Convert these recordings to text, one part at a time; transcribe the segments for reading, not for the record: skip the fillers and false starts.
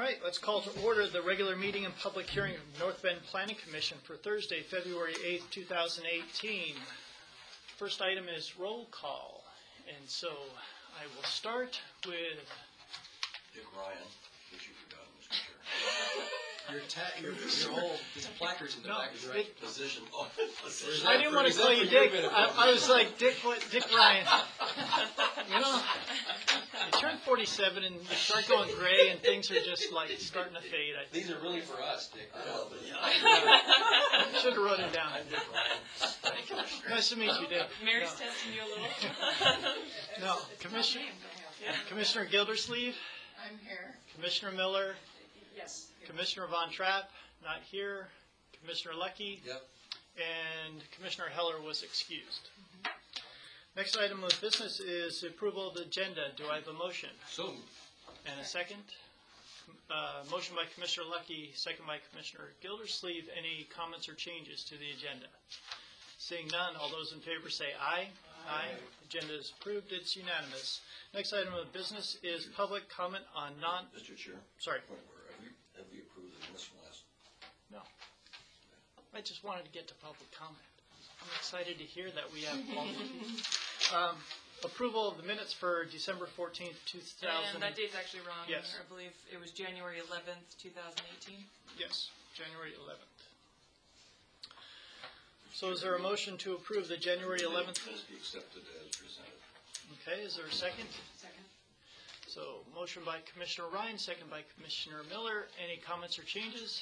right, let's call to order the regular meeting and public hearing of North Bend Planning Commission for Thursday, February 8th, 2018. First item is roll call, and so I will start with Dick Ryan, in case you forgot, Mr. Chair. Your whole placards in the back of your Position. I didn't want to call you Dick. I was like, Dick Ryan. You know, you turn 47 and you start going gray and things are just like starting to fade. I think. These are really for us, Dick. Should have wrote it down. Nice to meet you, Dick. Mary's testing you a little. No, Commissioner Gildersleeve. I'm here. Commissioner Miller. Yes. Commissioner Von Trapp, not here. Commissioner Lucky. Yep. And Commissioner Heller was excused. Next item of business is approval of the agenda. Do I have a motion? So, And a second? Motion by Commissioner Lucky, second by Commissioner Gildersleeve. Any comments or changes to the agenda? Seeing none, all those in favor say aye. Aye. Agenda is approved. It's unanimous. Next item of business is public comment on Mr. Chair. Sorry. Point where have we approved the minutes from last? No. I just wanted to get to public comment. I'm excited to hear that we have all approval of the minutes for December 14th, 2000. And that date's actually wrong. Yes. I believe it was January 11th, 2018. Yes, January 11th. So is there a motion to approve the January 11th? Minutes be accepted as presented. Okay, is there a second? Second. So motion by Commissioner Ryan, second by Commissioner Miller. Any comments or changes?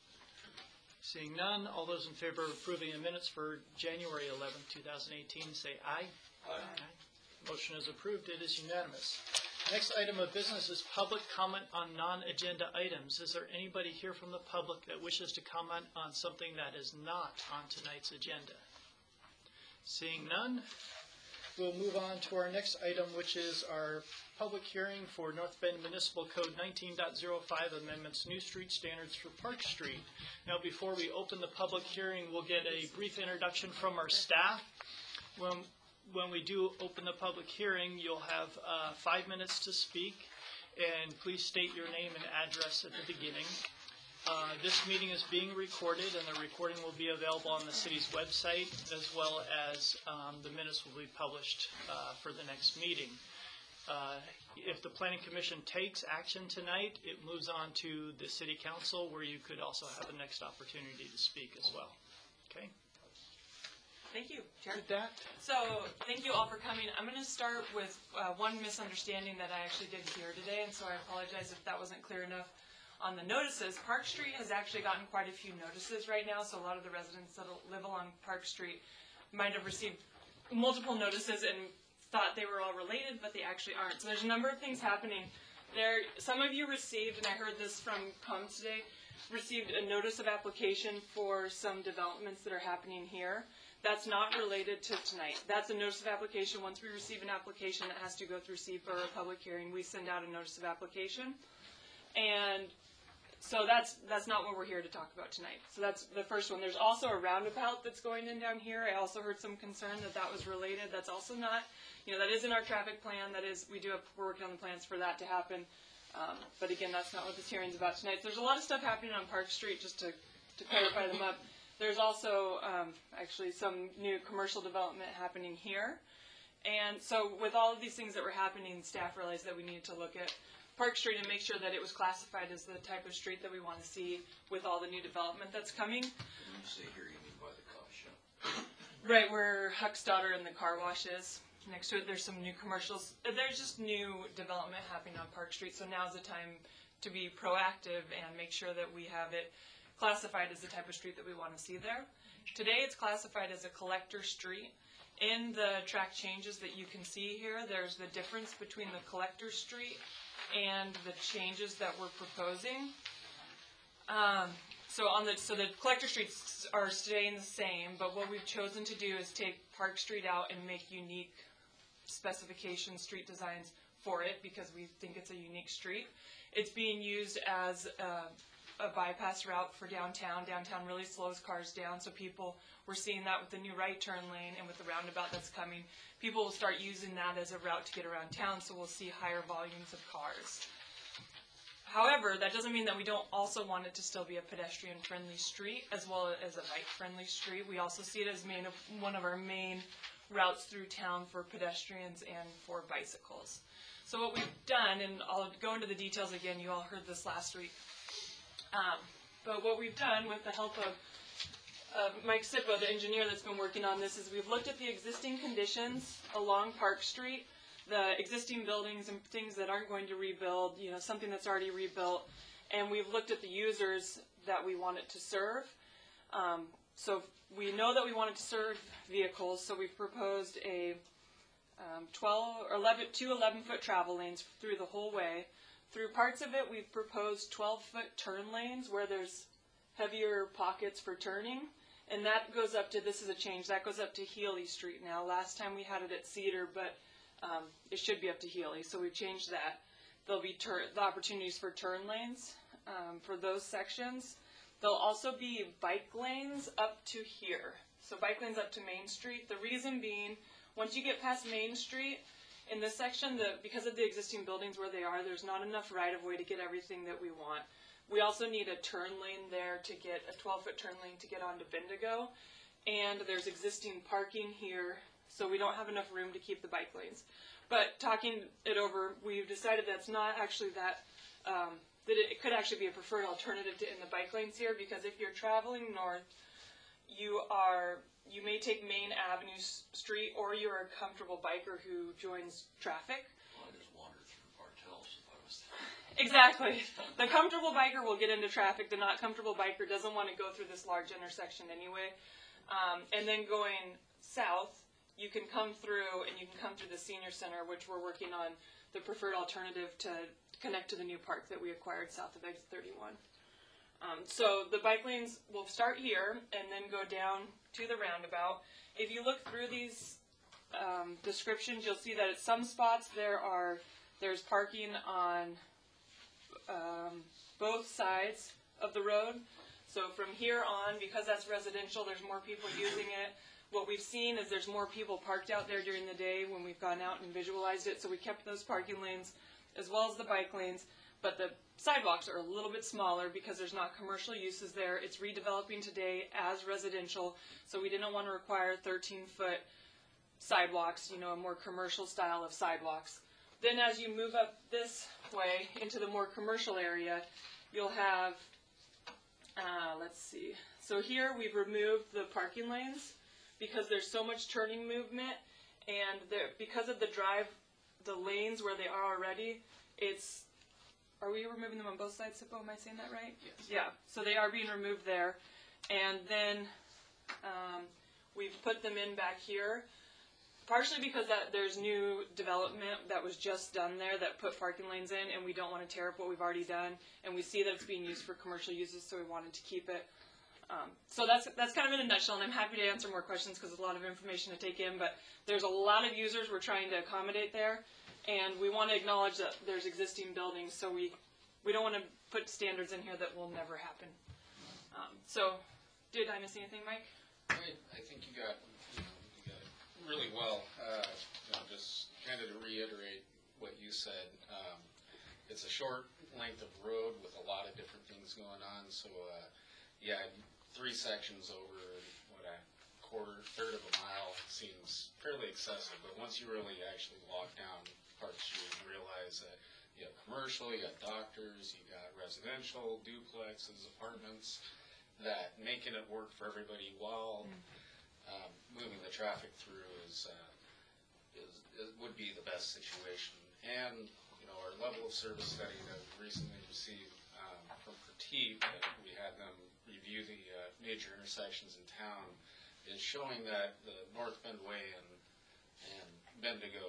Seeing none, all those in favor of approving the minutes for January 11th, 2018, say aye. Aye. Motion is approved. It is unanimous. Next item of business is public comment on non-agenda items. Is there anybody here from the public that wishes to comment on something that is not on tonight's agenda? Seeing none, we'll move on to our next item, which is our public hearing for North Bend Municipal Code 19.05 amendments, new street standards for Park Street. Now, before we open the public hearing, we'll get a brief introduction from our staff. When we do open the public hearing, you'll have 5 minutes to speak, and please state your name and address at the beginning. This meeting is being recorded, and the recording will be available on the city's website, as well as the minutes will be published for the next meeting. If the Planning Commission takes action tonight, it moves on to the City Council, where you could also have a next opportunity to speak as well. Okay? Thank you, Chair. With that, So, thank you all for coming. I'm going to start with one misunderstanding that I actually did hear today, and so I apologize if that wasn't clear enough on the notices. Park Street has actually gotten quite a few notices right now, so a lot of the residents that live along Park Street might have received multiple notices and thought they were all related, but they actually aren't. So there's a number of things happening there. Some of you received, and I heard this from comments today, received a notice of application for some developments that are happening here. That's not related to tonight. That's a notice of application. Once we receive an application that has to go through SEPA or a public hearing, we send out a notice of application. And so that's not what we're here to talk about tonight. So that's the first one. There's also a roundabout that's going in down here. I also heard some concern that that was related. That's also not, that is in our traffic plan. That is, we're working on the plans for that to happen. But again, that's not what this hearing's about tonight. So there's a lot of stuff happening on Park Street, just to clarify them up. There's also actually some new commercial development happening here. And so with all of these things that were happening, staff realized that we needed to look at Park Street and make sure that it was classified as the type of street that we want to see with all the new development that's coming. When you say here, you mean by the coffee shop? Right, where Huck's Daughter and the car wash is. Next to it, there's some new commercials. There's just new development happening on Park Street, so now's the time to be proactive and make sure that we have it classified as the type of street that we want to see there. Today it's classified as a collector street. In the track changes that you can see here, there's the difference between the collector street and the changes that we're proposing. So the collector streets are staying the same, but what we've chosen to do is take Park Street out and make unique specification street designs for it because we think it's a unique street. It's being used as a bypass route for downtown. Downtown really slows cars down, so we're seeing that with the new right turn lane and with the roundabout that's coming. People will start using that as a route to get around town, so we'll see higher volumes of cars. However, that doesn't mean that we don't also want it to still be a pedestrian-friendly street as well as a bike-friendly street. We also see it as one of our main routes through town for pedestrians and for bicycles. So what we've done, and I'll go into the details again, you all heard this last week, but what we've done with the help of Mike Sippo, the engineer that's been working on this, is we've looked at the existing conditions along Park Street, the existing buildings and things that aren't going to rebuild, something that's already rebuilt, and we've looked at the users that we want it to serve. So we know that we want it to serve vehicles, so we've proposed a 2 11-foot travel lanes through the whole way. Through parts of it, we've proposed 12-foot turn lanes where there's heavier pockets for turning, and that goes up to, this is a change, that goes up to Healy Street now. Last time we had it at Cedar, but it should be up to Healy, so we've changed that. There'll be the opportunities for turn lanes for those sections. There'll also be bike lanes up to here. So bike lanes up to Main Street. The reason being, once you get past Main Street, in this section, because of the existing buildings where they are, there's not enough right-of-way to get everything that we want. We also need a turn lane there to get a 12-foot turn lane to get onto Bendigo. And there's existing parking here, so we don't have enough room to keep the bike lanes. But talking it over, we've decided that's not actually that it could actually be a preferred alternative to in the bike lanes here, because if you're traveling north, you may take Main Avenue Street, or you're a comfortable biker who joins traffic. Well, I just wandered through Bartels if I was there. Exactly. The comfortable biker will get into traffic. The not comfortable biker doesn't want to go through this large intersection anyway. And then going south, you can come through, and you can come through the senior center, which we're working on the preferred alternative to connect to the new park that we acquired south of exit 31. So the bike lanes will start here and then go down to the roundabout. If you look through these descriptions, you'll see that at some spots there's parking on both sides of the road. So from here on, because that's residential, there's more people using it. What we've seen is there's more people parked out there during the day when we've gone out and visualized it. So we kept those parking lanes as well as the bike lanes. But the sidewalks are a little bit smaller because there's not commercial uses there. It's redeveloping today as residential, so we didn't want to require 13-foot sidewalks, a more commercial style of sidewalks. Then as you move up this way into the more commercial area, you'll have, let's see. So here we've removed the parking lanes because there's so much turning movement, and because of the lanes where they are already, are we removing them on both sides, Sippo? Am I saying that right? Yes. Yeah, so they are being removed there. And then we've put them in back here, partially because there's new development that was just done there that put parking lanes in, and we don't want to tear up what we've already done. And we see that it's being used for commercial uses, so we wanted to keep it. So that's kind of in a nutshell, and I'm happy to answer more questions because there's a lot of information to take in, but there's a lot of users we're trying to accommodate there. And we want to acknowledge that there's existing buildings, so we don't want to put standards in here that will never happen. So, did I miss anything, Mike? I think you got it really well. Just kind of to reiterate what you said, it's a short length of road with a lot of different things going on. So, 3 sections over third of a mile seems fairly excessive. But once you really actually walk down Park Street and realize that you have commercial, you got doctors, you got residential, duplexes, apartments, that making it work for everybody while moving the traffic through would be the best situation. And our level of service study that we recently received from Critique, that we had them review the major intersections in town, is showing that the North Bend Way and Bendigo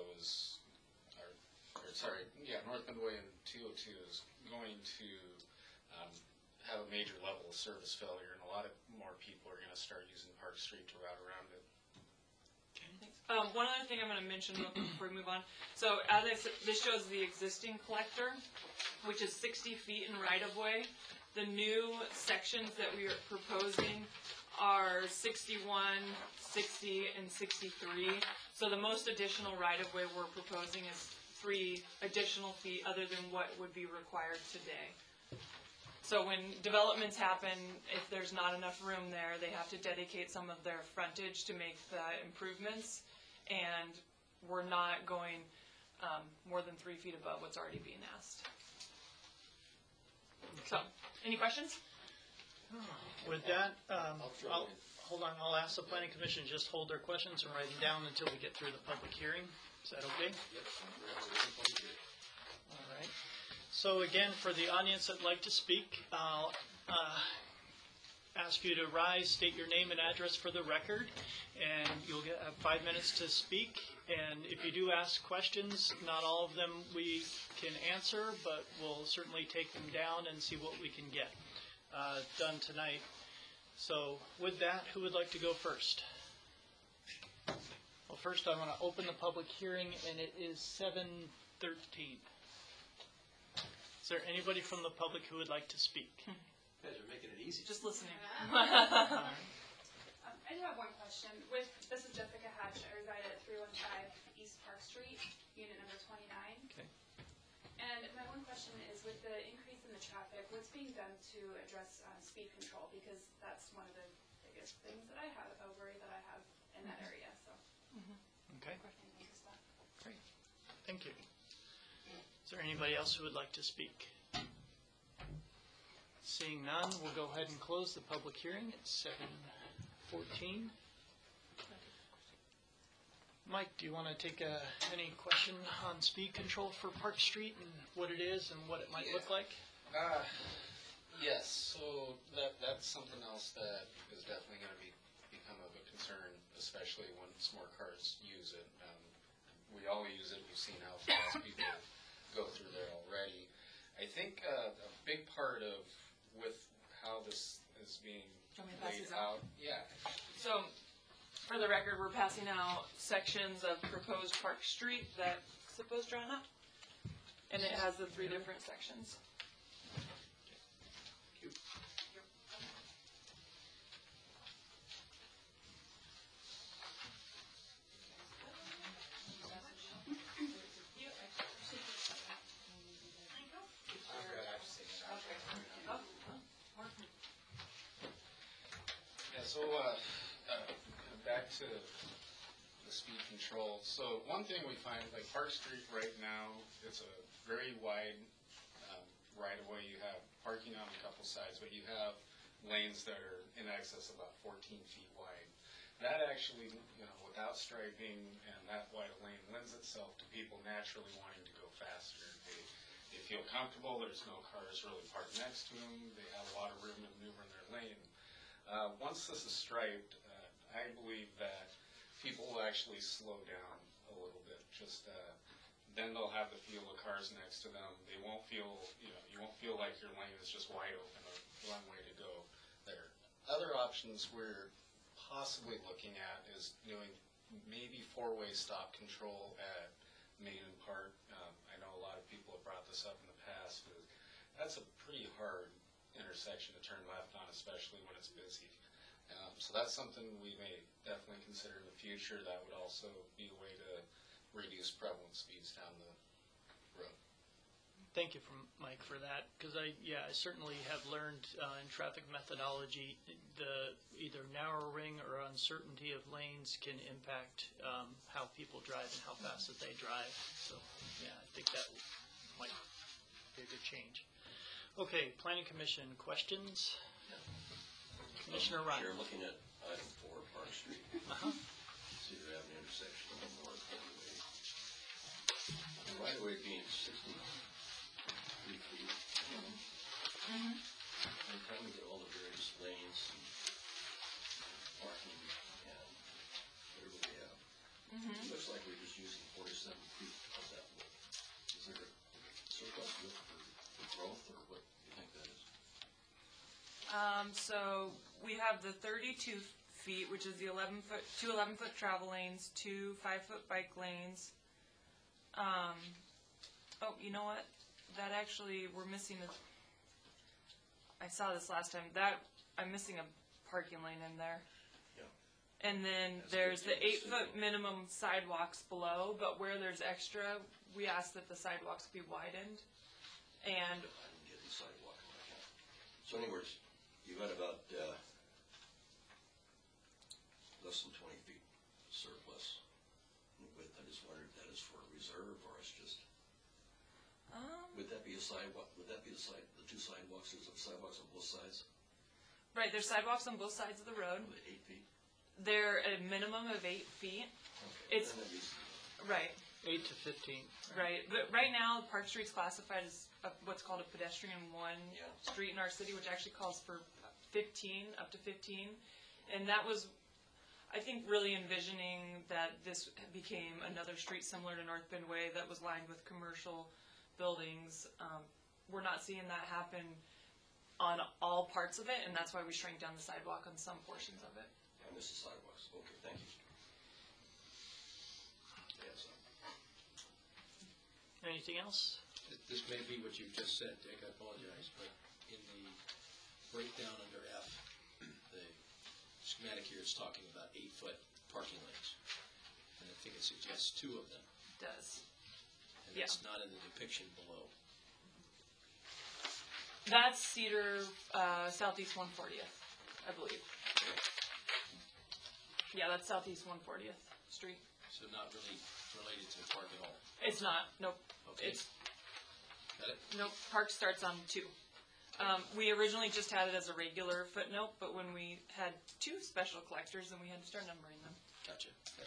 North Bend Way and 202 is going to have a major level of service failure, and a lot of more people are going to start using Park Street to route around it. One other thing I'm going to mention before we move on. So as I said, this shows the existing collector, which is 60 feet in right-of-way. The new sections that we are proposing are 61, 60, and 63. So the most additional right-of-way we're proposing is 3 additional feet other than what would be required today. So when developments happen, if there's not enough room there, they have to dedicate some of their frontage to make the improvements, and we're not going more than 3 feet above what's already being asked. So, any questions? With that, hold on, I'll ask the planning commission, just hold their questions and write them down until we get through the public hearing. Is that okay? All right. So again, for the audience that'd like to speak, I'll ask you to rise, state your name and address for the record, and you'll get 5 minutes to speak. And if you do ask questions, not all of them we can answer, but we'll certainly take them down and see what we can get done tonight. So with that, who would like to go first? Well, first I want to open the public hearing, and it is 7:13. Is there anybody from the public who would like to speak? You guys are making it easy. Just listening. I do have one question. This is Jessica Hatch. I reside at 315 East Park Street, unit number 29. Okay. And my one question is, with the increase in the traffic, what's being done to address speed control? Because that's one of the biggest things that I have, a worry that I have in that area. So, Okay, I noticed that. great. Thank you. Is there anybody else who would like to speak? Seeing none, we'll go ahead and close the public hearing at 7:14. Mike, do you want to take any question on speed control for Park Street and what it is and what it might look like? Yes, so that's something else that is definitely going to become of a concern, especially once more cars use it. We all use it. We've seen how fast people go through there already. I think a big part of with how this is being Want me to pass laid these out? out, yeah. So, for the record, we're passing out sections of proposed Park Street that's supposed drawn up, and it has the 3 different sections. Yeah, so back to the speed control. So one thing we find, like Park Street right now, it's a very wide right-of-way. You have parking on a couple sides, but you have lanes that are in excess of about 14 feet wide. That actually, without striping and that wide a lane lends itself to people naturally wanting to go faster. They feel comfortable. There's no cars really parked next to them. They have a lot of room to maneuver in their lane. Once this is striped, I believe that people will actually slow down a little bit. Then they'll have the feel of cars next to them. They won't feel, you won't feel like your lane is just wide open, one way to go there. Other options we're possibly looking at is doing maybe 4-way stop control at Main and Park. I know a lot of people have brought this up in the past. That's a pretty hard intersection to turn left on, especially when it's busy. So that's something we may definitely consider in the future. That would also be a way to reduce prevalent speeds down the road. Thank you, Mike, for that, because I certainly have learned in traffic methodology the either narrow ring or uncertainty of lanes can impact how people drive and how fast that they drive. So, yeah, I think that might be a good change. Okay, Planning Commission, questions? Commissioner Ryan. Chair, looking at item 4, Park Street. Cedar Avenue intersection on the north right-of-way. The right-of-way being 63 feet. I'm trying to get all the various lanes and parking and whatever we have. It looks like we're just using 47 feet of that. Is there a surplus width for growth, or what do you think that is? So we have the 32 feet, which is the 2 11-foot travel lanes, 2 5-foot bike lanes. Oh, you know what? That actually, we're missing I saw this last time. I'm missing a parking lane in there. Yeah. And then there's the 8-foot minimum sidewalks below, but where there's extra, we asked that the sidewalks be widened, and I didn't get the sidewalk in my account. So in other words, you got about, less than 20 feet surplus in width. I just wondered if that is for a reserve or it's just, would that be a sidewalk, would that be the two sidewalks, there's sidewalks on both sides? right, there's sidewalks on both sides of the road. Are they 8 feet? They're a minimum of 8 feet. Okay. It's- Then that'd be- Right, 8 to 15. right. But right now, Park Street's classified as what's called a pedestrian one Yeah. street in our city, which actually calls for 15, up to 15. And that was, I think, really envisioning that this became another street similar to North Bend Way that was lined with commercial buildings. We're not seeing that happen on all parts of it, and that's why we shrank down the sidewalk on some portions of it. I missed the sidewalks. Okay, thank you. Yes. Anything else? This may be what you've just said, Dick, I apologize, but in the breakdown under F, the schematic here is talking about 8-foot parking lanes. And I think it suggests 2 of them, It does. and Yeah. it's not in the depiction below. That's Cedar Southeast 140th, I believe. Yeah, that's Southeast 140th Street. So not really related to the park at all. It's not. Nope. Okay. It's Got it? nope. Park starts on 2. We originally just had it as a regular footnote, but when we had 2 special collectors, then we had to start numbering them. Gotcha.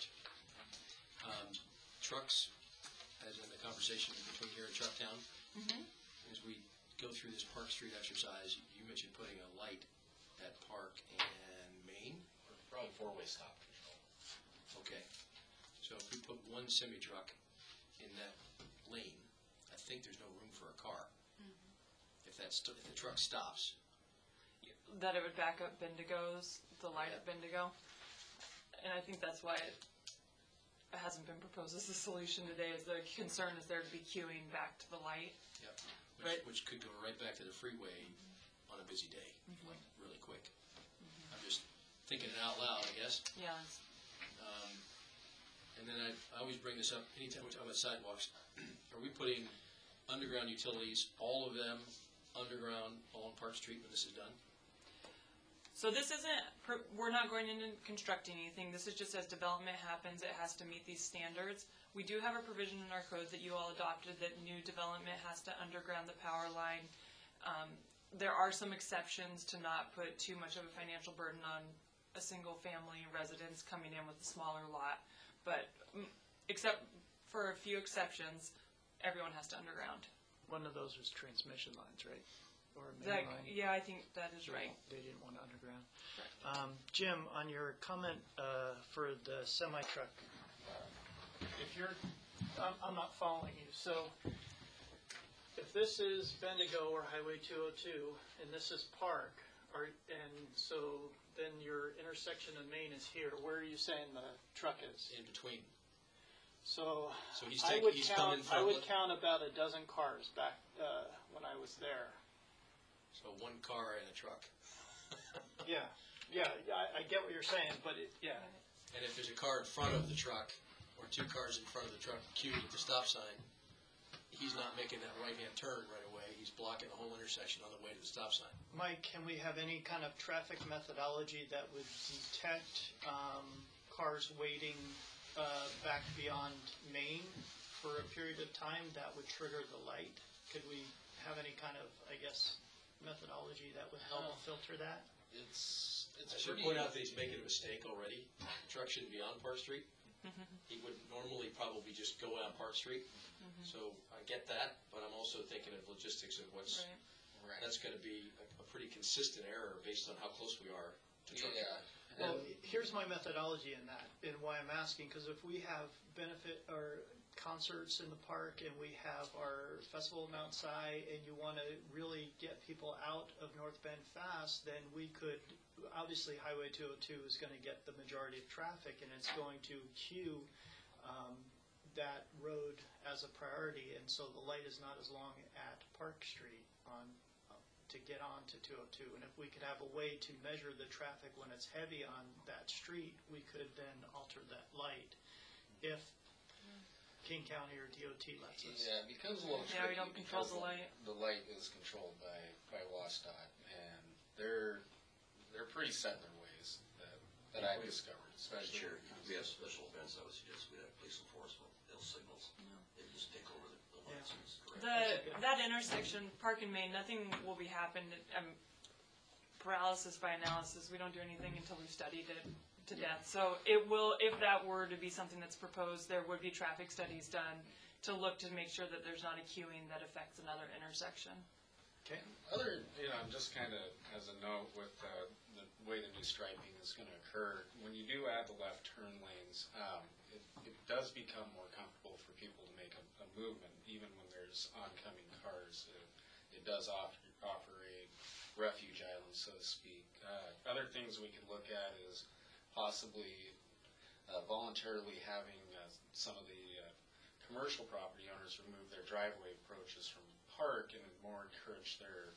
Trucks, as in the conversation between here and Trucktown, as we go through this Park Street exercise, you mentioned putting a light at Park and Main. Probably four-way stop control. Okay. So if we put one semi-truck in that lane, I think there's no room for a car. If the truck stops, That it would back up Bendigo's, the light at Bendigo. And I think that's why it hasn't been proposed as a solution today, is the concern is there to be queuing back to the light. yep, Right. which could go right back to the freeway on a busy day, like really quick. I'm just thinking it out loud, I guess. Yeah. And then I always bring this up anytime we talk about sidewalks. Are we putting underground utilities, all of them underground along Park Street when this is done? So this isn't, we're not going in and constructing anything. This is just as development happens, it has to meet these standards. We do have a provision in our code that you all adopted that new development has to underground the power line. There are some exceptions to not put too much of a financial burden on a single family residence coming in with a smaller lot. But except for a few exceptions, everyone has to underground. One of those was transmission lines, right? Or main line? Yeah, I think that is right. They didn't want underground. Jim, on your comment for the semi-truck, if you're, I'm not following you. So if this is Bendigo or Highway 202 and this is Park, and so then your intersection of Main is here, where are you saying the truck is? In between. So he's I taking, would he's count, coming from. I would count about a dozen cars back when I was there. So one car and a truck. Yeah, I get what you're saying, but yeah. And if there's a car in front of the truck, or 2 cars in front of the truck queued at the stop sign, he's not making that right-hand turn right away. He's blocking the whole intersection on the way to the stop sign. Mike, can we have any kind of traffic methodology that would detect cars waiting back beyond Main for a period of time that would trigger the light? Could we have any kind of, I guess, methodology that would help filter that? It's I should point out that he's making a mistake already. The truck shouldn't be on Park Street. He would normally probably just go on Park Street. So I get that, but I'm also thinking of logistics of what's, Right. that's going to be a pretty consistent error based on how close we are to truck. Yeah. Well, here's my methodology in that, and why I'm asking, because if we have benefit or concerts in the park and we have our festival of Mount Si and you want to really get people out of North Bend fast, then we could, obviously Highway 202 is going to get the majority of traffic and it's going to queue that road as a priority, and so the light is not as long at Park Street on to get on to 202. And if we could have a way to measure the traffic when it's heavy on that street, we could then alter that light. If King County or DOT lets us. Yeah, it becomes a little tricky. Yeah, we don't control because the light. The light is controlled by WSDOT, and they're pretty set in their ways that I've discovered, especially. Sure, if we have special events, I would suggest we have police enforcement, they'll signals, they just take over the lights, is correct. That intersection, Park and Main, nothing will be happened. Paralysis by analysis. We don't do anything until we've studied it to death. So it will, if that were to be something that's proposed, there would be traffic studies done to look to make sure that there's not a queuing that affects another intersection. Okay. Just kind of as a note with the way the new striping is going to occur, when you do add the left turn lanes, it does become more comfortable for people to make a movement, even when there's oncoming cars. It does offer a refuge island, so to speak. Other things we could look at is possibly voluntarily having some of the commercial property owners remove their driveway approaches from the park and more encourage their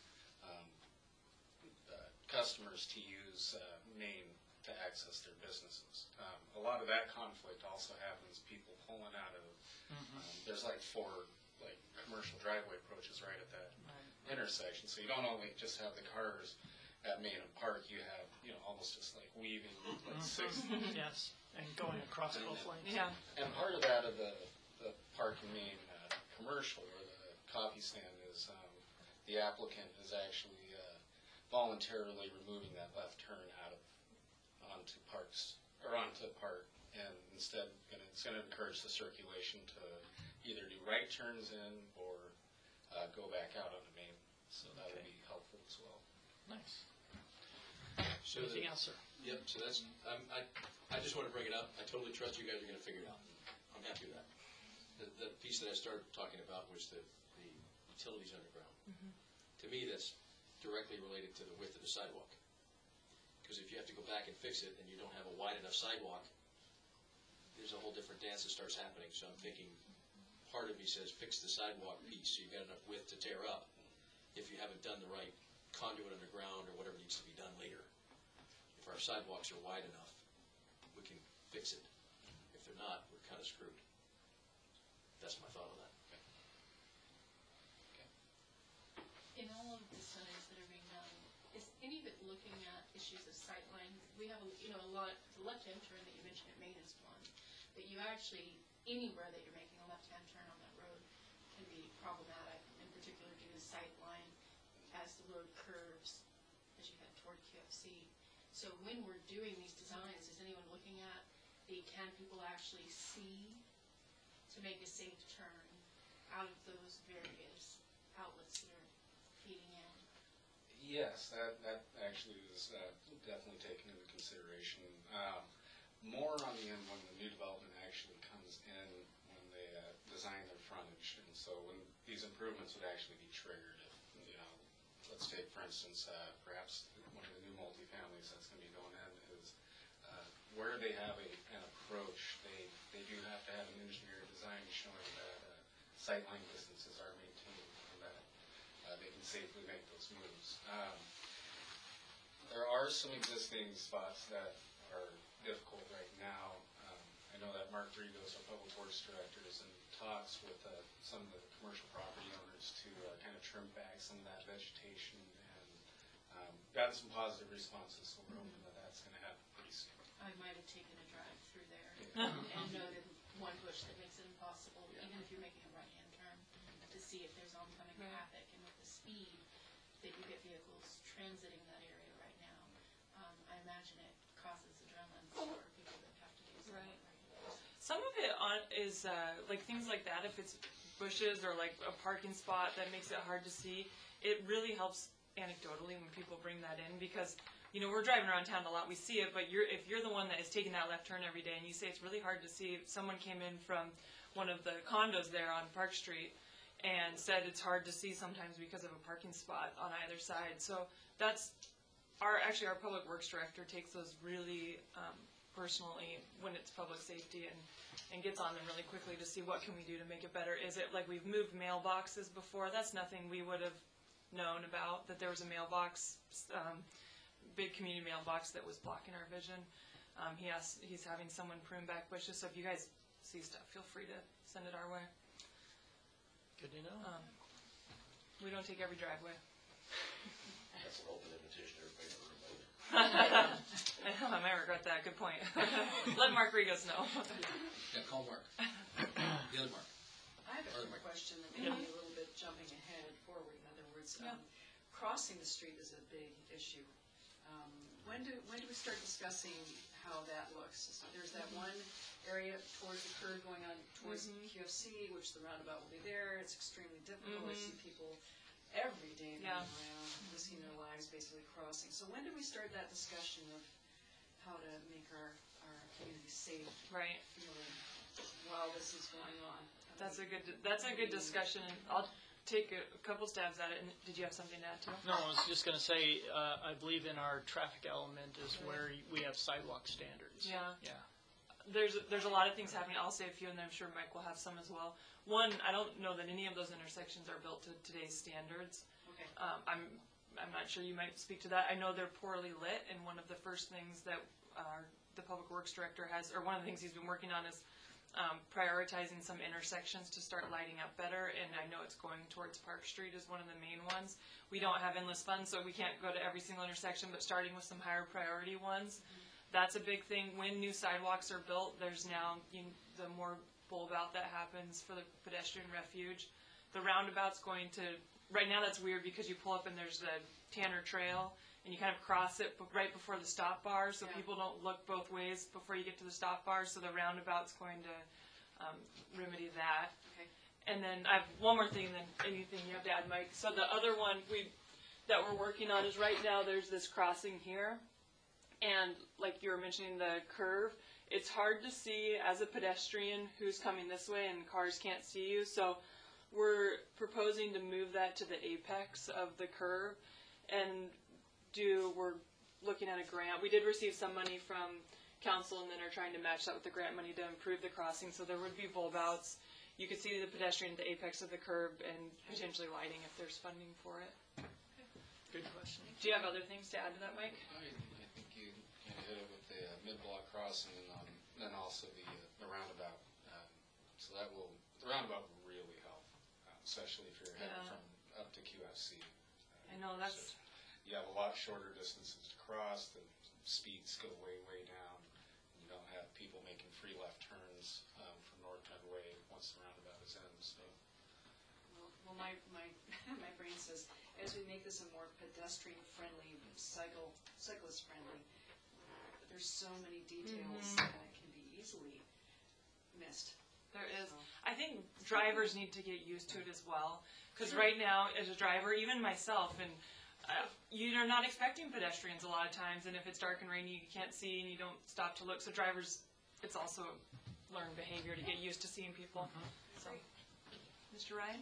customers to use Main to access their businesses. A lot of that conflict also happens people pulling out of, there's like 4 commercial driveway approaches right at that intersection. So you don't only just have the cars at Main and Park, you have, almost just like weaving like 6. Yes, and going across both lanes. Yeah. And part of that of the Park and Main commercial or the coffee stand is the applicant is actually voluntarily removing that left turn onto Park, and instead it's going to encourage the circulation to either do right turns in or go back out onto Main. So that would be helpful as well. Nice. So Anything else, sir? Yep, so that's, I just want to bring it up. I totally trust you guys are going to figure it out. I'm happy with that. The piece that I started talking about was the utilities underground. To me, that's directly related to the width of the sidewalk. Because if you have to go back and fix it and you don't have a wide enough sidewalk, there's a whole different dance that starts happening. So I'm thinking, part of me says fix the sidewalk piece so you've got enough width to tear up if you haven't done the right conduit underground or whatever needs to be done later. If our sidewalks are wide enough, we can fix it. If they're not, we're kind of screwed. That's my thought on that. In all of the studies that are being done, is any of it looking at issues of sightline? We have a lot, the left-hand turn that you mentioned at Main is one, but you actually, anywhere that you're making a left-hand turn on that road can be problematic, in particular due to sightline as the road curves as you head toward QFC. So when we're doing these designs, is anyone looking at can people actually see to make a safe turn out of those various outlets that are feeding in? Yes, that actually was definitely taken into consideration. More on the end when the new development actually comes in when they design their frontage. And so when these improvements would actually be triggered, if, let's take for instance, perhaps one of the new multifamilies that's going to be going in is where they have an approach, they do have to have an engineered design showing that sightline distances are maintained and that they can safely make those moves. There are some existing spots that are difficult right now. I know that Mark Drigos, our Public Works Director, is in talks with some of the commercial property owners to kind of trim back some of that vegetation, and gotten some positive responses, so we're hoping that that's going to happen pretty soon. I might have taken a drive through there and noted one bush that makes it impossible, even if you're making a right-hand turn, to see if there's oncoming traffic. And with the speed that you get vehicles transiting that area right now, I imagine it causes adrenaline for people that have to do something regular. Some of it is like things like that. If it's bushes or like a parking spot that makes it hard to see, it really helps anecdotally when people bring that in, because we're driving around town a lot, we see it, but if you're the one that is taking that left turn every day and you say it's really hard to see, if someone came in from one of the condos there on Park Street and said it's hard to see sometimes because of a parking spot on either side. So that's our Public Works Director takes those really personally when it's public safety and gets on them really quickly to see what can we do to make it better. Is it like we've moved mailboxes before? That's nothing we would have known about, that there was a mailbox, big community mailbox that was blocking our vision. He's having someone prune back bushes, so if you guys see stuff, feel free to send it our way. Good to know. We don't take every driveway. That's an open invitation to everybody to remote. I know, I might regret that. Good point. Let Mark Regos know. Yeah, call Mark. The other Mark. I have a quick question that may be a little bit jumping ahead and forward. In other words, crossing the street is a big issue. When do we start discussing how that looks? So there's that one area towards the curve going on towards QFC, which the roundabout will be there. It's extremely difficult. I see people every day running around, risking their lives, basically crossing. So when do we start that discussion of how to make our community safe, Right. feeling while this is going on? That's a good discussion. I'll take a couple stabs at it. And did you have something to add to it? No, I was just going to say, I believe in our traffic element is where we have sidewalk standards. Yeah. Yeah. There's a lot of things happening. I'll say a few, and then I'm sure Mike will have some as well. One, I don't know that any of those intersections are built to today's standards. Okay. I'm not sure you might speak to that. I know they're poorly lit, and one of the first things that the Public Works Director has, or one of the things he's been working on is prioritizing some intersections to start lighting up better, and I know it's going towards Park Street is one of the main ones. We don't have endless funds, so we can't go to every single intersection, but starting with some higher priority ones. That's a big thing. When new sidewalks are built, there's now the more bulb out that happens for the pedestrian refuge. The roundabout's going to, right now that's weird because you pull up and there's the Tanner Trail, and you kind of cross it right before the stop bar, so people don't look both ways before you get to the stop bar, so the roundabout's going to remedy that. Okay. And then I have one more thing, then anything you have to add, Mike. So the other one that we're working on is right now there's this crossing here, and like you were mentioning the curve, it's hard to see as a pedestrian who's coming this way and cars can't see you, so we're proposing to move that to the apex of the curve, and we're looking at a grant. We did receive some money from council and then are trying to match that with the grant money to improve the crossing, so there would be bulb outs. You could see the pedestrian at the apex of the curb and potentially lighting if there's funding for it. Good question. Do you have other things to add to that, Mike? I think you kind of hit it with the mid-block crossing and then also the roundabout. So the roundabout will really help, especially if you're headed from up to QFC. I know that's. You have a lot shorter distances to cross. The speeds go way, way down. You don't have people making free left turns from North Bend Way once the roundabout is in. So. Well, my my brain says, as we make this a more pedestrian-friendly, cyclist-friendly, there's so many details that can be easily missed. There is. I think drivers need to get used to it as well, because right now, as a driver, even myself, and you're not expecting pedestrians a lot of times, and if it's dark and rainy, you can't see, and you don't stop to look. So drivers, it's also learned behavior to get used to seeing people. So, Mr. Ryan?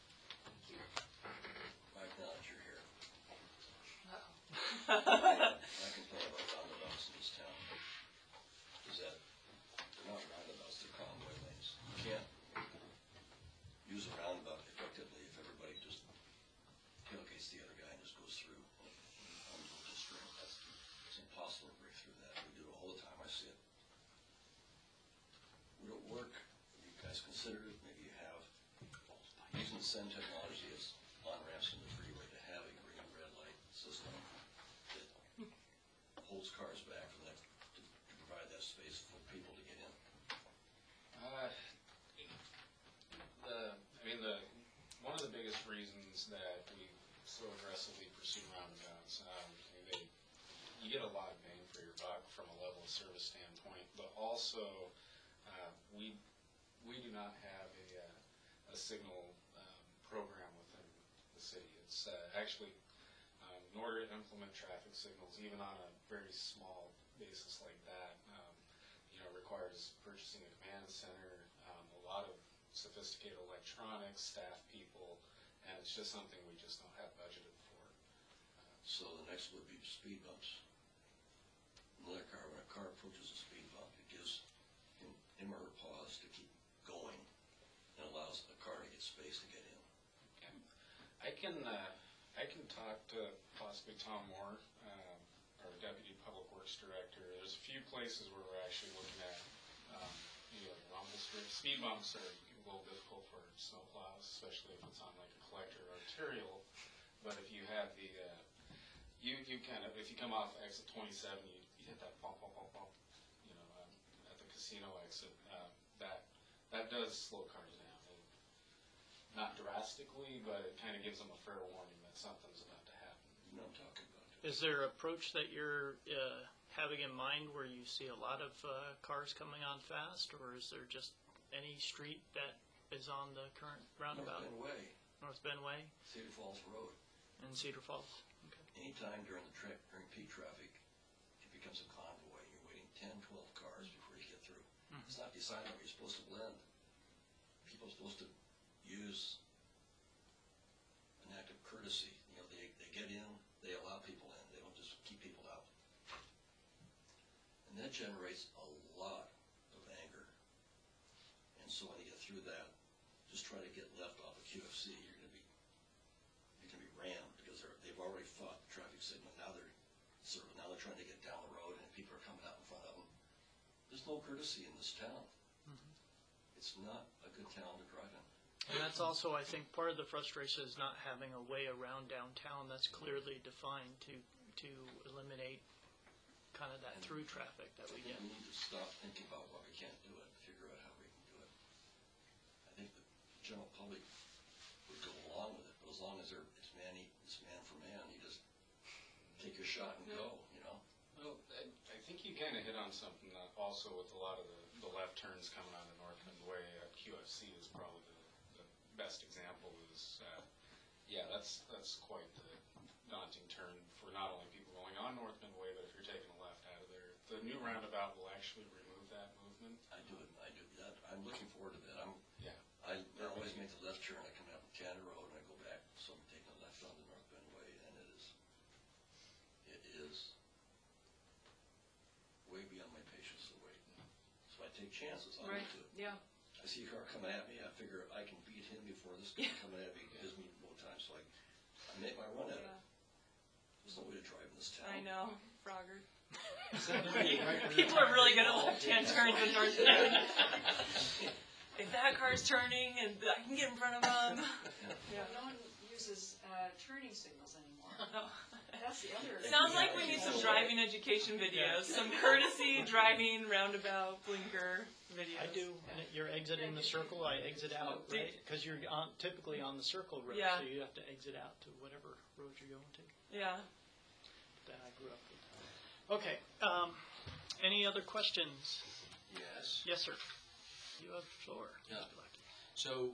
Mike, now that you're here, Uh-oh. my complaint about roundabouts in this town is that they're not roundabouts, they're convoy lanes. You can't use a roundabout effectively if everybody just tailgates the other guy and just goes through. It's impossible to break through that. We do it all the time, I see it. Would it work? Have you guys considered it? Maybe you have. Using the same technology as on-ramps in the freeway to have a green and red light system that holds cars back from that, to provide that space for people to get in. One of the biggest reasons that we so aggressively pursue roundabouts, you get a lot of bang for your buck from a level of service standpoint, but also we do not have a signal program within the city. It's actually, in order to implement traffic signals, even on a very small basis like that, requires purchasing a command center, a lot of sophisticated electronics, staff people, and it's just something we just don't have budgeted for. So the next would be speed bumps. When a car approaches a speed bump, it gives him or her pause to keep going and allows a car to get space to get in. I can talk to possibly Tom Moore, our Deputy Public Works Director. There's a few places where we're actually looking at either rumble speed bumps are a little difficult for snowplows, especially if it's on like a collector or arterial. But if you have the, you kind of, if you come off exit 27, you hit that bump, at the casino exit. That does slow cars down. Not drastically, but it kind of gives them a fair warning that something's about to happen. You know what I'm talking about. Is there an approach that you're having in mind where you see a lot of cars coming on fast, or is there just any street that is on the current roundabout? North Bend Way, North Bend Way Cedar Falls Road. in Cedar Falls? Okay. Anytime during during peak traffic, it becomes a convoy. You're waiting 10, 12 cars before you get through. It's not designed that you're supposed to blend. People are supposed to use an act of courtesy. You know, they get in, they allow people in. They don't just keep people out. And that generates a lot of anger. And so when you get through that, just try to get left off of QFC. You're going to be rammed because they've already fought the traffic signal. Now they're trying to get down the road, and people are coming out in front of them. There's no courtesy in this town. It's not a good town to drive in. And that's also, I think, part of the frustration is not having a way around downtown that's clearly defined to eliminate kind of that through traffic that we get. We need to stop thinking about why we can't do it, figure out how we can do it. I think the general public would go along with it, but as long as it's man for man, you just take your shot and go, you know? Well, I think you kind of hit on something that also with a lot of the left turns coming out of North Bend Way at QFC is probably the best example is, that's quite the daunting turn for not only people going on North Bend Way, but if you're taking a left out of there. The new roundabout will actually remove that movement. I do that. I'm looking forward to that. I always make the left turn. I come out from Canada Road and I go back, so I'm taking a left on the North Bend Way, and it is way beyond my patience to wait. So I take chances. I need to. Yeah. I see a car coming at me. I figure I can beat him before this guy coming at me gives me both times. So I make my run at it. There's no way to drive in this town. I know, Frogger. People are really good at left-hand turns in North Bend. If that car's turning and I can get in front of them. Yeah. No one uses turning signals anymore. That's the other. Sounds like we need some driving education videos, some courtesy driving roundabout blinker videos. I do. And you're exiting the circle, I exit out, right? Because you're typically on the circle road, Yeah. so you have to exit out to whatever road you're going to. Yeah. That I grew up with. Okay. Any other questions? Yes. Yes, sir. You have the floor. Yeah. Mr. Lackey. So,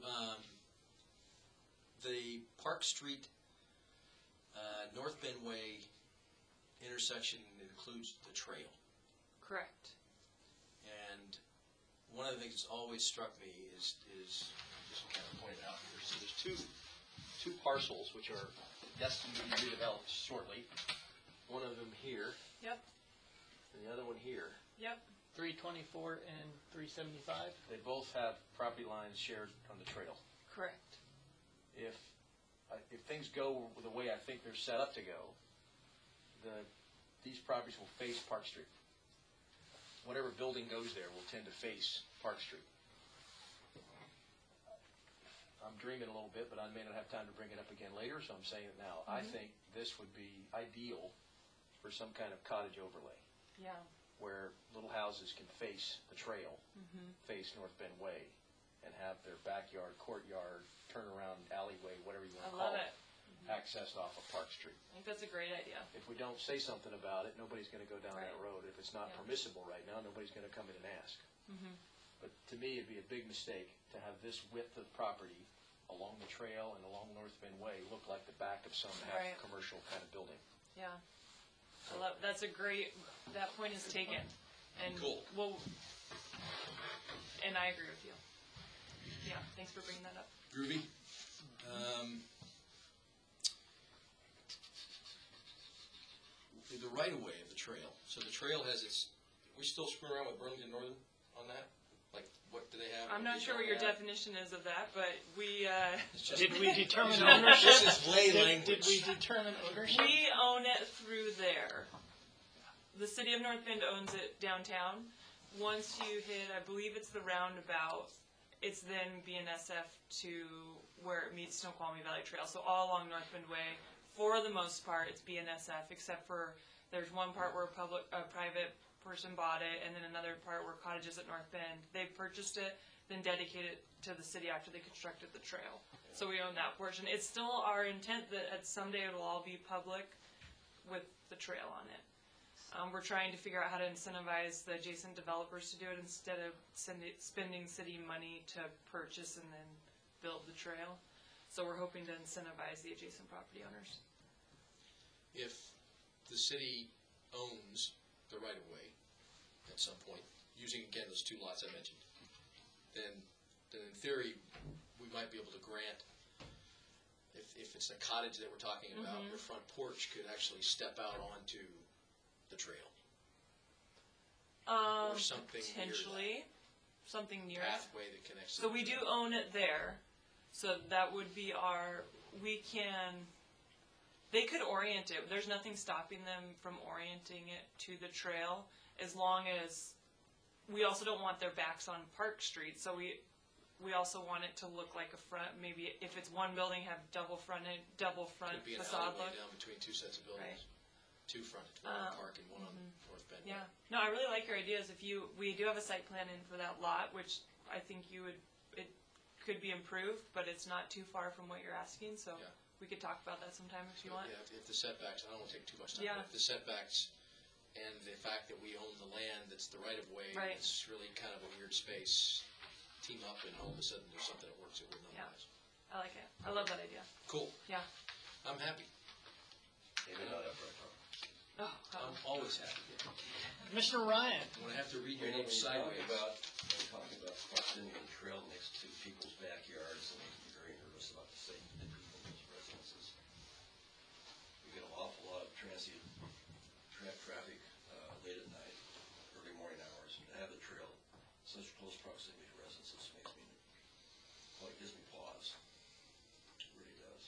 the Park Street, North Bend Way intersection includes the trail. Correct. And one of the things that's always struck me is just kind of pointed out here. So there's two parcels which are destined to be redeveloped shortly. One of them here, Yep. and the other one here. Yep. 324 and 375? They both have property lines shared on the trail. Correct. If things go the way I think they're set up to go, these properties will face Park Street. Whatever building goes there will tend to face Park Street. I'm dreaming a little bit, but I may not have time to bring it up again later, so I'm saying it now. I think this would be ideal for some kind of cottage overlay, Yeah. where little houses can face the trail, face North Bend Way, and have their backyard, courtyard, turnaround, alleyway, whatever you want I to call love it, it. accessed off of Park Street. I think that's a great idea. If we don't say something about it, nobody's going to go down that Right. road. If it's not Yeah. permissible right now, nobody's going to come in and ask. But to me, it'd be a big mistake to have this width of property along the trail and along North Bend Way look like the back of some Right. half-commercial kind of building. Yeah. I love, that's a great, that point is taken. And Cool. Well, and I agree with you. Yeah, thanks for bringing that up. Groovy. The right-of-way of the trail. So the trail has its, we still screw around with Burlington Northern on that? Like, what do they have? I'm not sure what your definition is of that, but we, It's just- Did we determine This ownership? is lay Did language. we determine ownership? we own it through there. The city of North Bend owns it downtown, once you hit, I believe it's the roundabout, it's then BNSF to where it meets Snoqualmie Valley Trail. So all along North Bend Way, for the most part, it's BNSF, except for there's one part where a private person bought it, and then another part where Cottages at North Bend, they purchased it, then dedicated it to the city after they constructed the trail. So we own that portion. It's still our intent that at someday it'll all be public with the trail on it. We're trying to figure out how to incentivize the adjacent developers to do it instead of spending city money to purchase and then build the trail. So we're hoping to incentivize the adjacent property owners. If the city owns the right-of-way at some point, using, again, those two lots I mentioned, then in theory, we might be able to grant, if it's a cottage that we're talking about, Mm-hmm. your front porch could actually step out onto the trail. Or something near Potentially, something near it. pathway that connects to So the we do trail. own it there. So that would be they could orient it. There's nothing stopping them from orienting it to the trail, as long as, we also don't want their backs on Park Street. So we also want it to look like a front, maybe if it's one building, have double front Could be an facade alleyway look. down between two sets of buildings. Right. Two frontage, one on Park and one on North Bend. Yeah. No, I really like your ideas. We do have a site plan in for that lot, which I think it could be improved, but it's not too far from what you're asking, so Yeah. we could talk about that sometime if you want. Yeah, if the setbacks, I don't want to take too much time, Yeah. but if the setbacks and the fact that we own the land that's the right-of-way, Right. it's really kind of a weird space, team up and all of a sudden there's something that works that wouldn't Yeah. otherwise. I like it. I love that idea. Cool, Yeah. I'm happy. Maybe not after I talk. Oh, I'm always happy. Commissioner Ryan. When I have to read your When name you sideways. talk about proximity and trail next to people's backyards, and I'm very nervous about the safety of the people in those residences. We get an awful lot of transient traffic late at night, early morning hours, and to have the trail such close proximity to residences makes me, well, it gives me pause. It really does.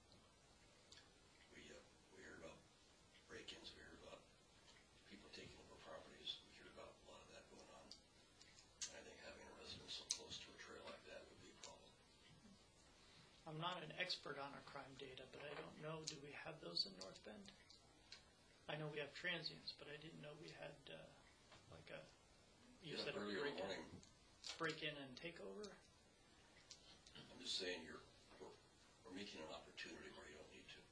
We hear about break-ins, we hear about people taking over properties, we hear about a lot of that going on. I think having a residence so close to a trail like that would be a problem. I'm not an expert on our crime data, but I don't know, do we have those in North Bend? I know we have transients, but I didn't know we had, like a, you Yeah, said a earlier in the morning, break-in and takeover? I'm just saying we're making an opportunity where you don't need to.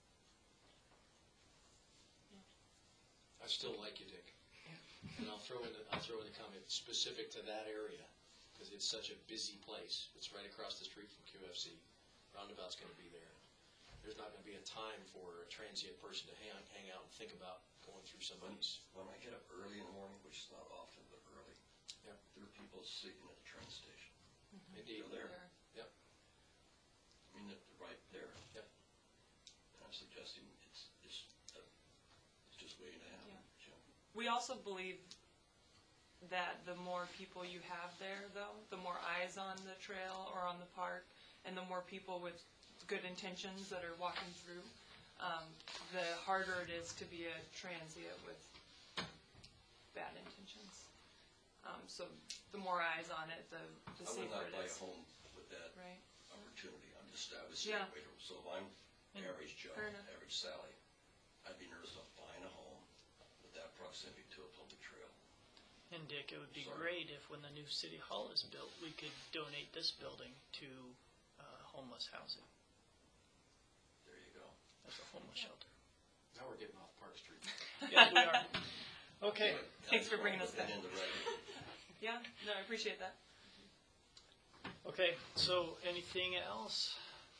I still like you, Dick. And I'll throw in a comment specific to that area, because it's such a busy place. It's right across the street from QFC. Roundabout's gonna be there. There's not gonna be a time for a transient person to hang out and think about going through somebody's. When I get up early in the morning, which is not often, but early, Yep. there are people sleeping at the train station. Indeed. They're there. Yep. I mean, they're right there. Yep. And I'm suggesting it's just waiting to happen, Yeah. Jim. We also believe that the more people you have there, though, the more eyes on the trail or on the park, and the more people with good intentions that are walking through, the harder it is to be a transient with bad intentions. So the more eyes on it, the I would safer not it buy a is. home with that Right. opportunity. I'm just, I was Yeah. saying, so if I'm average Joe, Fair enough. average Sally, I'd be nervous about buying a home with that proximity to a public trail. And Dick, it would be Sorry. great if when the new city hall is built, we could donate this building to homeless housing, There you go. as a homeless shelter. Now we're getting off Park Street. Yes, we are. Okay, Thanks for bringing us Put that back. into writing. Yeah, no, I appreciate that. okay, so anything else?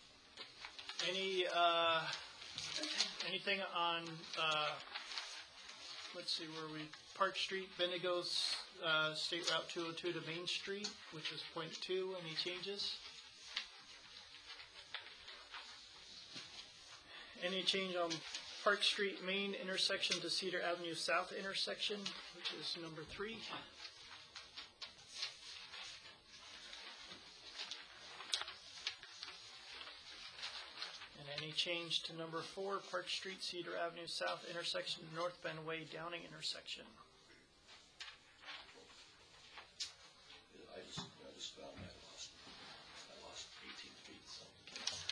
Anything on, let's see, where we, Park Street, Bendigo's, State Route 202 to Main Street, which is .2, any changes? Any change on Park Street Main intersection to Cedar Avenue South intersection, which is number 3? And any change to number 4, Park Street, Cedar Avenue South intersection, North Bend Way, Downing intersection?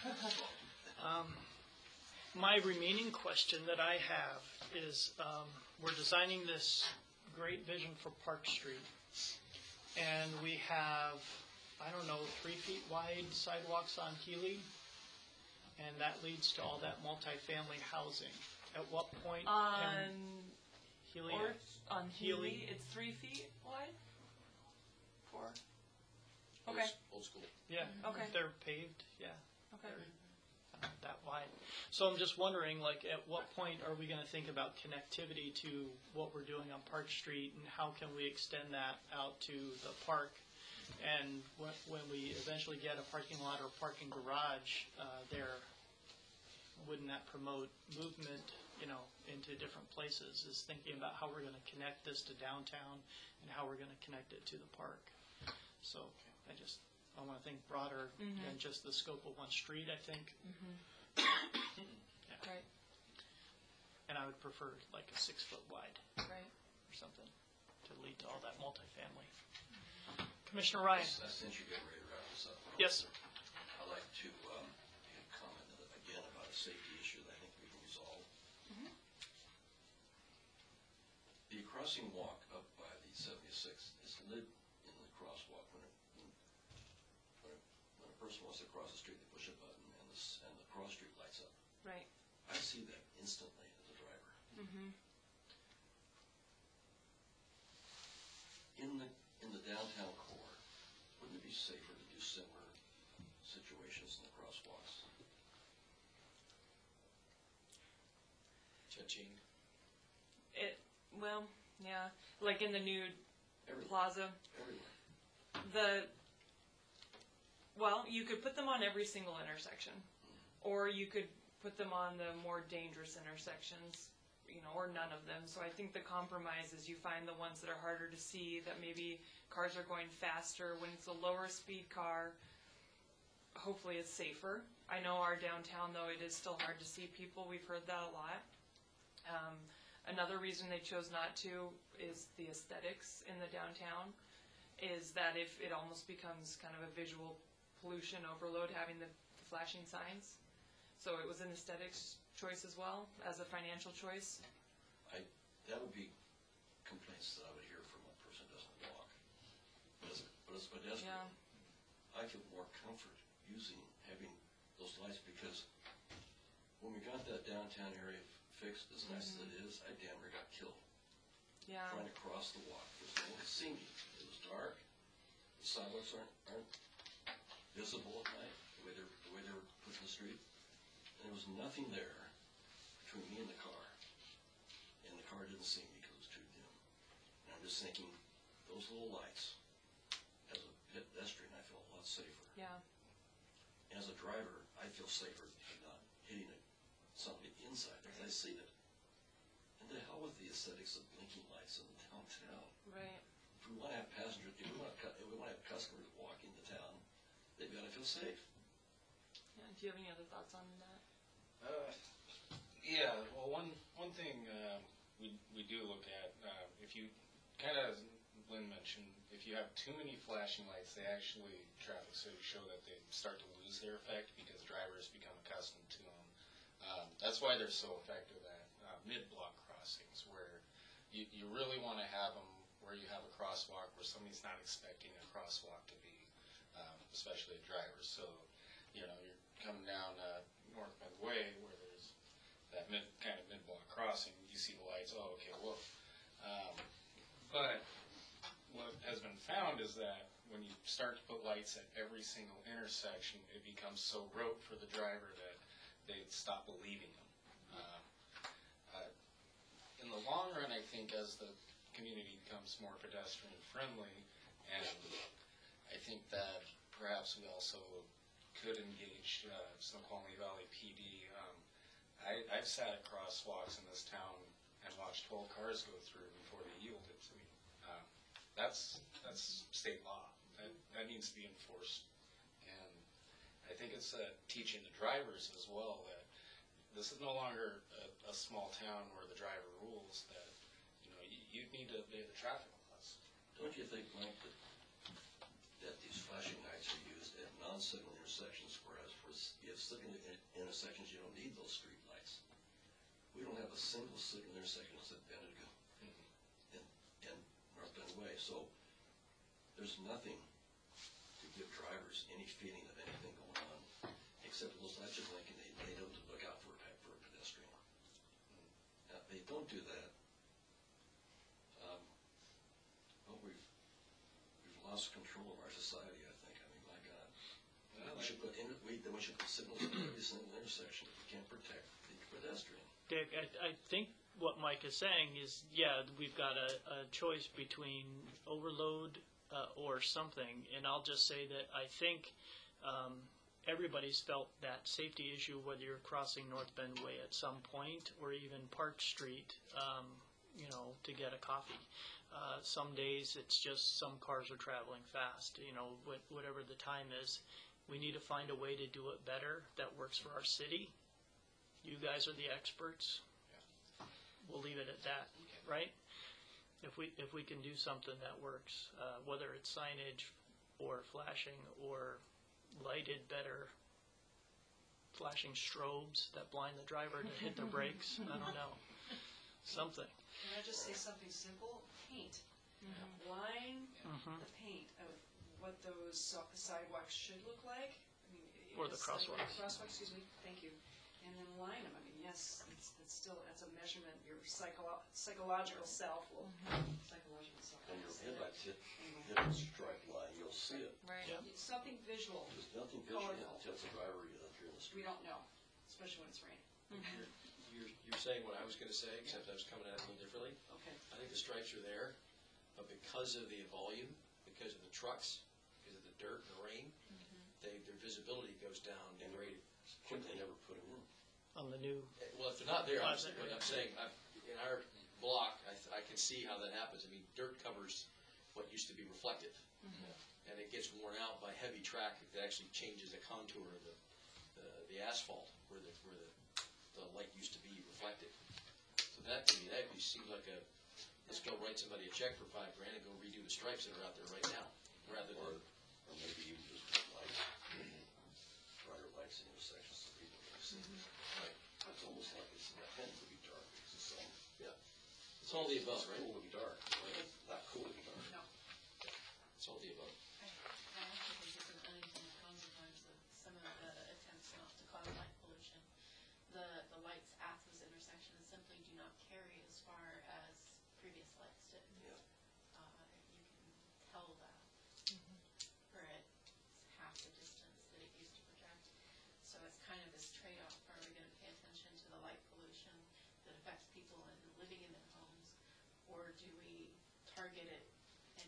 My remaining question that I have is, we're designing this great vision for Park Street, and we have, 3 feet wide sidewalks on Healy, and that leads to all that multifamily housing. At what point can Healy? On Healy. Healy, it's 3 feet wide? 4? Okay, Old school. Yeah, Okay. they're paved, yeah. okay. That wide. So I'm just wondering, like, at what point are we gonna think about connectivity to what we're doing on Park Street, and how can we extend that out to the park? And when we eventually get a parking lot or parking garage there, wouldn't that promote movement, into different places? Is thinking about how we're gonna connect this to downtown and how we're gonna connect it to the park. So I want to think broader than just the scope of one street, I think. Yeah. Right, And I would prefer like a 6 foot wide right. or something to lead to all that multifamily. Commissioner Ryan? Since you're getting ready to wrap this up. Yes, sir. I'd like to make a comment again about a safety issue that I think we can resolve. The crossing walk up by the 76 is lit in the crosswalk. When a person wants to cross the street, they push a button and the cross street lights up. Right. I see that instantly as a driver. In the downtown core, wouldn't it be safer to do similar situations in the crosswalks? Cha-ching. Well, yeah, like in the new Everywhere. plaza. Everywhere. Well, you could put them on every single intersection, or you could put them on the more dangerous intersections, or none of them. So I think the compromise is you find the ones that are harder to see, that maybe cars are going faster. When it's a lower speed car, hopefully it's safer. I know our downtown, though, it is still hard to see people. We've heard that a lot. Another reason they chose not to is the aesthetics in the downtown, is that if it almost becomes kind of a visual pollution overload having the flashing signs. So it was an aesthetics choice as well as a financial choice. That would be complaints that I would hear from a person who doesn't walk. But as a pedestrian, Yeah. I feel more comfort having those lights, because when we got that downtown area fixed, as nice as it is, I damn near got killed Yeah. trying to cross the walk. There's no one to see me. It was dark. The sidewalks aren't visible at night, the way they're put in the street. And there was nothing there between me and the car. And the car didn't see me because it was too dim. And I'm just thinking, those little lights, as a pedestrian, I feel a lot safer. Yeah. And as a driver, I feel safer not hitting somebody inside because I see it. And to hell with the aesthetics of blinking lights in the downtown. Right. If we want to have passengers, if we want to have customers walk into town, they've got to feel safe. Yeah. Do you have any other thoughts on that? Yeah, well, one thing we do look at, if you, kind of as Lynn mentioned, if you have too many flashing lights, they actually, traffic studies show that they start to lose their effect because drivers become accustomed to them. That's why they're so effective at mid-block crossings, where you really want to have them where you have a crosswalk where somebody's not expecting a crosswalk to be, especially a driver. So, you're coming down North Midway where there's that mid-block crossing, you see the lights, oh, okay, whoa. But what has been found is that when you start to put lights at every single intersection, it becomes so rote for the driver that they stop believing them. In the long run, I think as the community becomes more pedestrian friendly, and I think that perhaps we also could engage Snoqualmie Valley PD. I've sat at crosswalks in this town and watched 12 cars go through before they yielded to me. That's state law. That needs to be enforced. And I think it's teaching the drivers as well that this is no longer a small town where the driver rules, that you need to obey the traffic laws. Don't you think, Mike, that these flashing lights are used to have non-signal intersections, whereas you have signal intersections, you don't need those street lights. We don't have a single signal intersection at Bendigo in North Bend Way, so there's nothing to give drivers any feeling of anything going on, except those lights are blinking, they don't look out for a pedestrian. Now, if they don't do that, well, we've lost control of our society, I think. I mean, my God. We should put signals in every single intersection if we can't protect the pedestrian. Dick, I think what Mike is saying is, yeah, we've got a choice between overload or something, and I'll just say that I think everybody's felt that safety issue, whether you're crossing North Bend Way at some point or even Park Street, to get a coffee. Some days it's just some cars are traveling fast, whatever the time is. We need to find a way to do it better that works for our city. You guys are the experts. We'll leave it at that, right? If we can do something that works, whether it's signage or flashing or lighted better, flashing strobes that blind the driver to hit their brakes, I don't know, something. Can I just say something simple? Paint. Line the paint of what those sidewalks should look like. I mean, Or the crosswalks. Crosswalks, excuse me, thank you. And then line them. I mean, yes, it's still, that's a measurement. Your psychological self will, psychological self. And your headlights hit a stripe line, you'll see it. Right. Yeah. It's something visual. There's nothing visual that Colorful. tells the driver you're up here in the We street. don't know, especially when it's raining. You're saying what I was gonna say, except I was coming at it a little differently. Okay. I think the stripes are there, but because of the volume, because of the trucks, because of the dirt and the rain, their visibility goes down And great. they never put them in. On the new, Well, if they're not there, but I'm saying, in our block, I can see how that happens. I mean, dirt covers what used to be reflective. And it gets worn out by heavy traffic that actually changes the contour of the asphalt where the light used to be reflective. So that, to me, that seems like let's go write somebody a check for $5,000 and go redo the stripes that are out there right now, rather than. Or maybe even just lights, brighter lights in intersections so people can see. Right. It's almost like it's intended to be dark. It's some, It's all the above, it's right? cool to be dark. It's not cool to be dark. No. It's all the above. I also think it's an unintended consequence of some of the attempts not to cause light pollution. The lights at those intersections simply do not carry as far as previous lights did. Yeah. You can tell that. For it's half the distance that it used to project. So it's kind of this trade-off. Are we going to pay attention to the light pollution that affects people living in their homes, or do we target it and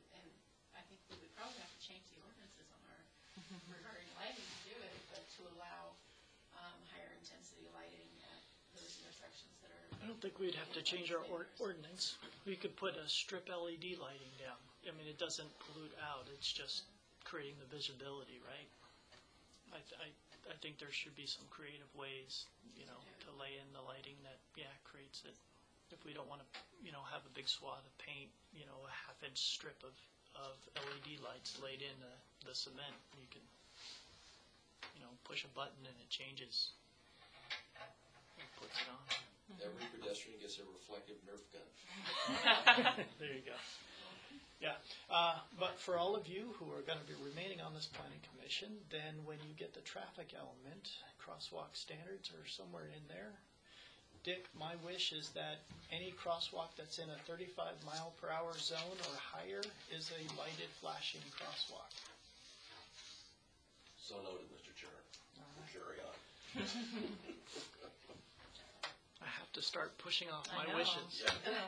I think we would probably have to change the ordinances on our regarding lighting to do it, but to allow higher intensity lighting at those intersections that are. I don't think we'd have to change our ordinance. We could put a strip LED lighting down. I mean, it doesn't pollute out, it's just creating the visibility, right? I think there should be some creative ways, to lay in the lighting that, creates it. If we don't want to, have a big swath of paint, a half-inch strip of LED lights laid in the cement, you can, push a button and it changes. It puts it on. Every pedestrian gets a reflective Nerf gun. There you go. Yeah, but for all of you who are going to be remaining on this planning commission, then when you get the traffic element, crosswalk standards are somewhere in there. Dick, my wish is that any crosswalk that's in a 35-mile-per-hour zone or higher is a lighted flashing crosswalk. So noted, Mr. Chair. Carry on. I have to start pushing off I my know. wishes.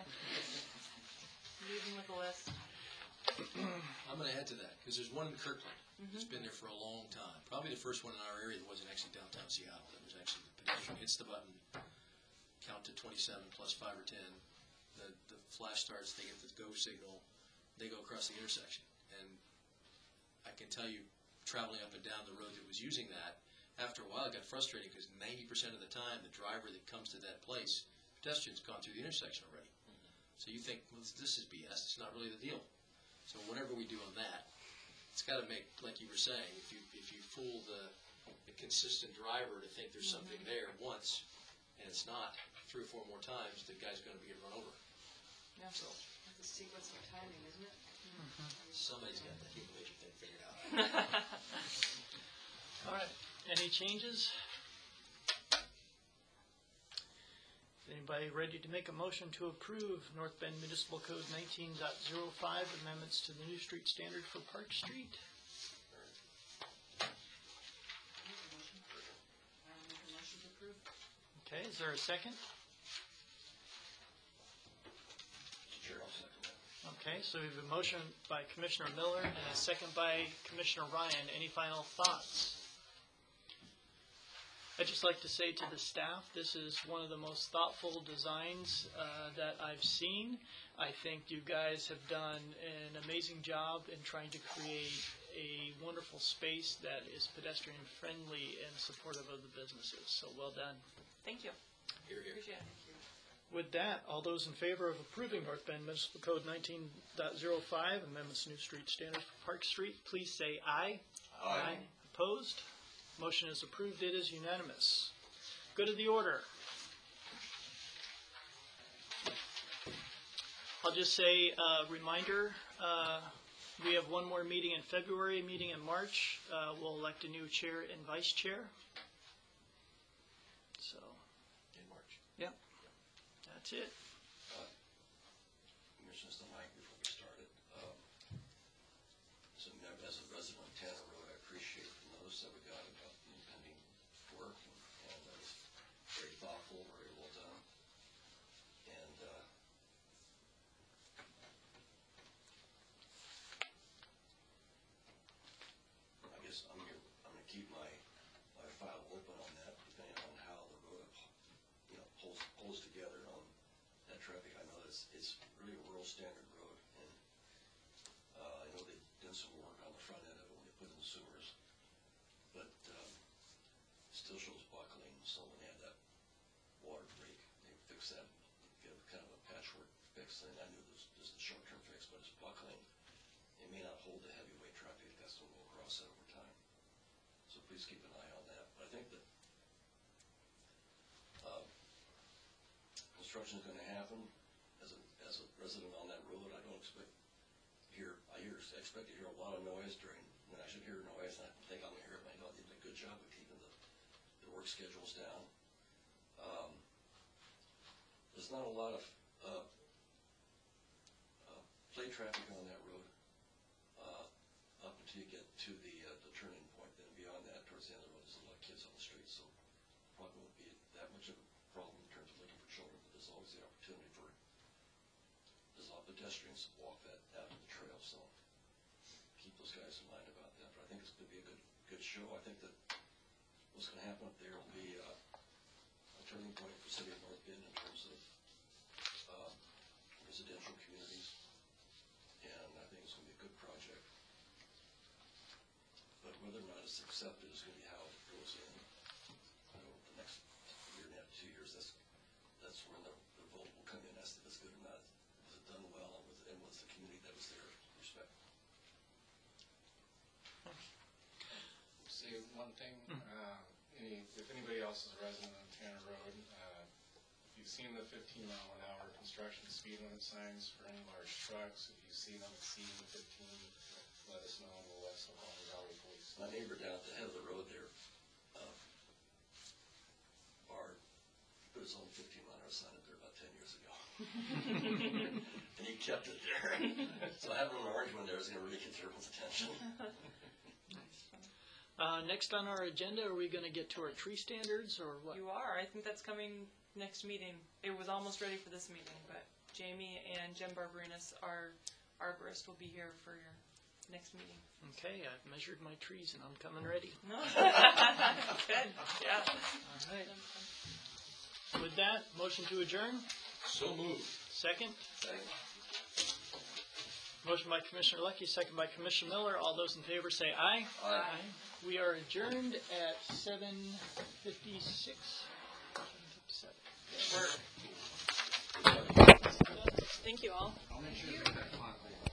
Leaving with a list. I'm going to add to that, because there's one in Kirkland. It's been there for a long time. Probably the first one in our area that wasn't actually downtown Seattle. It was actually the pedestrian hits the button, count to 27 plus 5 or 10. The flash starts, they get the go signal, they go across the intersection. And I can tell you, traveling up and down the road that was using that, after a while it got frustrating because 90% of the time the driver that comes to that place, pedestrian's gone through the intersection already. So you think, well, this is BS, it's not really the deal. So whatever we do on that, it's got to make, like you were saying, if you fool the consistent driver to think there's something there once, and it's not 3 or 4 more times, the guy's going to be run over. Yeah. So The sequence of timing, isn't it? somebody's got that human nature thing figured out. All right, any changes? Anybody ready to make a motion to approve North Bend Municipal Code 19.05 amendments to the new street standard for Park Street? I'll make a motion to approve. Okay, is there a second? Chair, I'll second that. Okay, so we have a motion by Commissioner Miller and a second by Commissioner Ryan. Any final thoughts? I'd just like to say to the staff, this is one of the most thoughtful designs that I've seen. I think you guys have done an amazing job in trying to create a wonderful space that is pedestrian friendly and supportive of the businesses. So well done. Thank you. Here, here. Appreciate it. With that, all those in favor of approving North Bend Municipal Code 19.05 amendments to new street standard for Park Street, please say aye. Aye. Opposed? Motion is approved. It is unanimous. Good of the order. I'll just say, reminder, we have one more meeting in February, a meeting in March. We'll elect a new chair and vice chair. So, In March. yep, that's it. Commissioners, the mic before we started. As a resident of Tanner Road, I appreciate the notice that we got about the impending work, and that was very thoughtful, very well done. And I guess I'm gonna keep my file open on that, depending on how the road, pulls together on that traffic. I know it's really a world standard road, and I know they've done some work on the front end of it when they put in the sewers, but still shows buckling. So when they had that water break, they fixed that, get kind of a patchwork fix. And I knew this is a short-term fix, but it's buckling. It may not hold the heavyweight traffic that's going to go across that over time. So please keep an eye on that. But I think that construction is going to happen. As a resident on that road, I don't expect to hear a lot of noise when I should hear noise, and I think I'm going to hear it. I know they did a good job of keeping the work schedules down. There's not a lot of play traffic on that road up until you get to the turning point. Then beyond that, towards the end of the road, there's a lot of kids on the street, so probably won't be that much of a problem in terms of looking for children, but there's always the opportunity for there's a lot of pedestrians to walk that out of the trail, so keep those guys in mind about that. But I think it's going to be a good show. I think that what's going to happen up there will be a turning point for the city of North Bend in terms of residential communities, and I think it's going to be a good project. But whether or not it's accepted is going to be how it goes in. The next year and a half, 2 years, that's when the vote will come in as to if it's good or not. Was it done well, and was the community that was there respect? Say one thing, if anybody else is a resident on Tanner Road, if you've seen the 15-mile-an-hour construction speed limit signs for any large trucks, if you see them exceeding 15, let us know, and we'll let Snoqualmie Valley Police. My neighbor down at the head of the road there, Bart, put his own 15-mile-an-hour sign up there about 10 years ago. And he kept it there. So having an orange one there is going to really get everyone's attention. Next on our agenda, are we going to get to our tree standards, or what? You are. I think that's coming next meeting. It was almost ready for this meeting, but Jamie and Jen Barbarinas, our arborist, will be here for your next meeting. Okay, I've measured my trees and I'm coming ready. No. Good. Yeah. All right. With that, motion to adjourn. So moved. Second. Motion by Commissioner Lucky, second by Commissioner Miller. All those in favor say aye. Aye. We are adjourned at 7:56. 7:57. Thank you all. I'll make sure to get that clock later.